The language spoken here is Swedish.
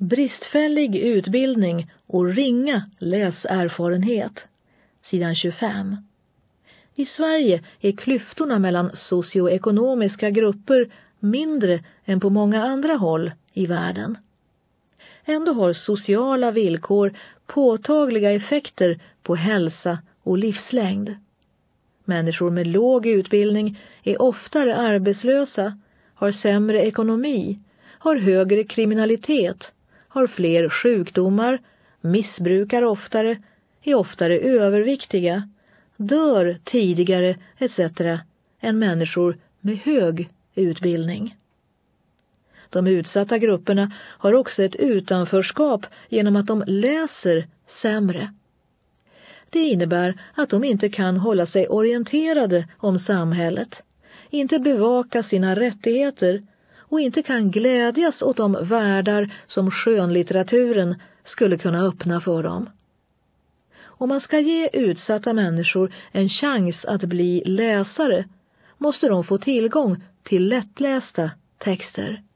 Bristfällig utbildning och ringa läserfarenhet. Sidan 25. I Sverige är klyftorna mellan socioekonomiska grupper mindre än på många andra håll i världen. Ändå har sociala villkor påtagliga effekter på hälsa och livslängd. Människor med låg utbildning är oftare arbetslösa, har sämre ekonomi, har högre kriminalitet, har fler sjukdomar, missbrukar oftare, är oftare överviktiga, dör tidigare etc. än människor med hög utbildning. De utsatta grupperna har också ett utanförskap genom att de läser sämre. Det innebär att de inte kan hålla sig orienterade om samhället, inte bevaka sina rättigheter och inte kan glädjas åt de världar som skönlitteraturen skulle kunna öppna för dem. Om man ska ge utsatta människor en chans att bli läsare måste de få tillgång till lättlästa texter.